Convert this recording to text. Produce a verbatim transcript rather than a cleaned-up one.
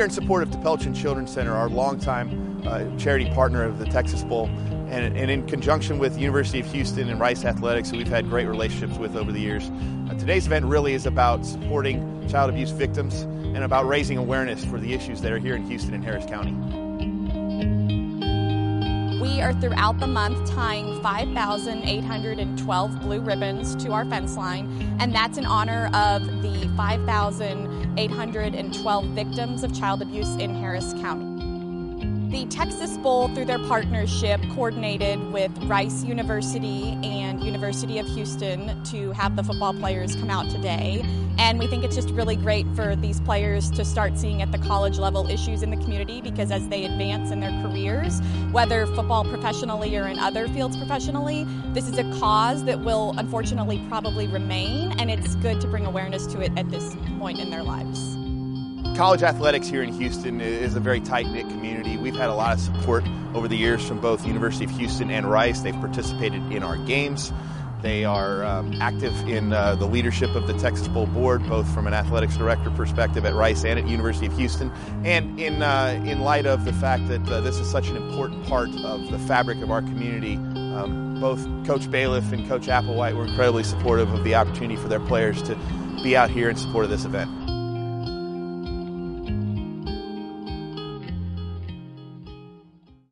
in support of DePelchin Children's Center, our longtime uh, charity partner of the Texas Bowl, and, and in conjunction with the University of Houston and Rice Athletics, who we've had great relationships with over the years. Uh, today's event really is about supporting child abuse victims and about raising awareness for the issues that are here in Houston and Harris County. We are throughout the month tying five thousand eight hundred twelve blue ribbons to our fence line, and that's in honor of the five thousand eight hundred twelve victims of child abuse in Harris County. The Texas Bowl, through their partnership, coordinated with Rice University and University of Houston to have the football players come out today. And we think it's just really great for these players to start seeing at the college level issues in the community, because as they advance in their careers, whether football professionally or in other fields professionally, this is a cause that will unfortunately probably remain, and it's good to bring awareness to it at this point in their lives. College athletics here in Houston is a very tight-knit community. We've had a lot of support over the years from both the University of Houston and Rice. They've participated in our games. They are um, active in uh, the leadership of the Texas Bowl board, both from an athletics director perspective at Rice and at University of Houston. And in uh, in light of the fact that uh, this is such an important part of the fabric of our community, um, both Coach Bailiff and Coach Applewhite were incredibly supportive of the opportunity for their players to be out here in support of this event.